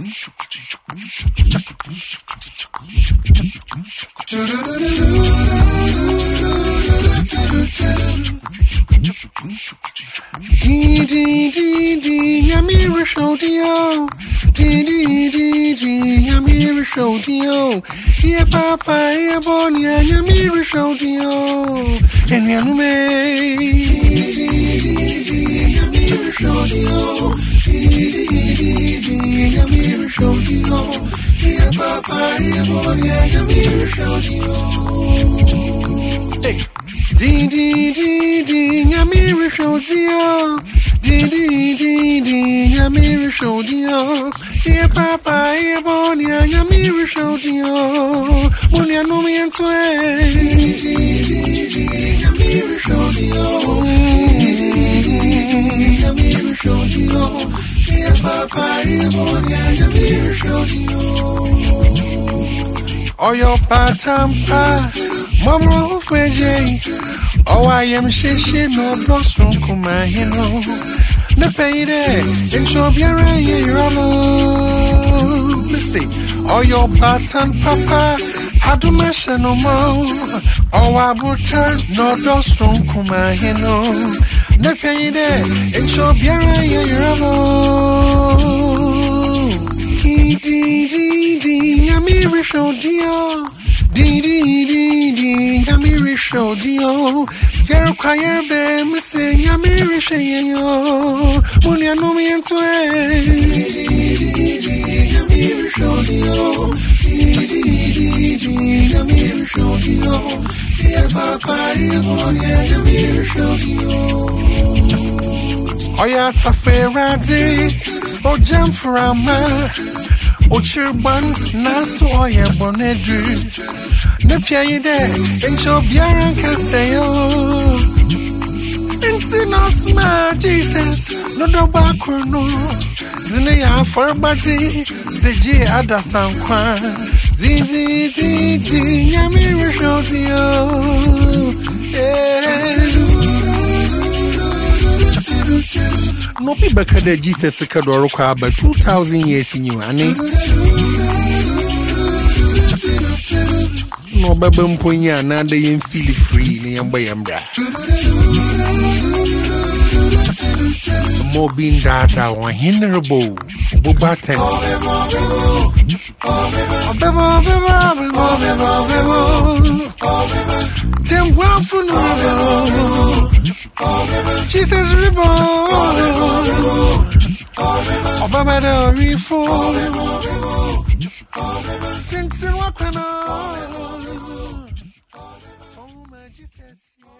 Yamira Shodio. Yamira Shodio. Yeah, Papa, yeah, Bonia, Yamira Shodio. And Yanume. Yamira Shodio. Yamira Shodio. Yeah, Papa, yeah, Bonia, Yamira Shodio. Hey. Yamira Shodio. Yamira Shodio. Yeah, Papa, yeah, Bonia, Yamira Shodio. Bonia, no me entwe. Yamira Shodio. Yamira Shodio. Yeah, Papa, yeah, Bonia, Yamira Shodio. Oh, your patampa, Mama, Freddy. Oh, I am she no blossom, come my hero. The pay there, and show be a Missy, oh, your pattern, Papa, I do measure no more. Oh, I will turn no blossom, come my hero. The pay there, and show be a Yamira Shodio. Yamira Shodio. You're choir be missing Yamira Shodio. Munya no me entwe. Yamira Shodio. Yamira Shodio. Yeah, Papa, yeah, Munya Yamira Shodio. Oh, yeah, Safaradi. Oh, jump for a man. Ochirban naso oye bonedru nepia yide encho biaran kaseyo ensi no sma Jesus no do bakrono zine ya forbati zeji adasankwa zizi Yamira Shodio no be back at Jesus Kadoro Kwaba 2,000 years in you, Annie. No babam ponya, now they ain't feel free, Niambayambra. More being data, one hinderable, Bubaten. Jesus reborn. Obama the reform. Things in Wakana.